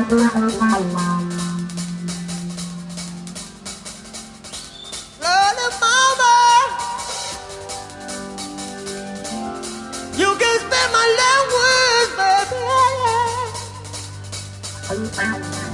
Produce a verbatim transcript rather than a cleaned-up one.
Lord, mama, you can spend my language, baby.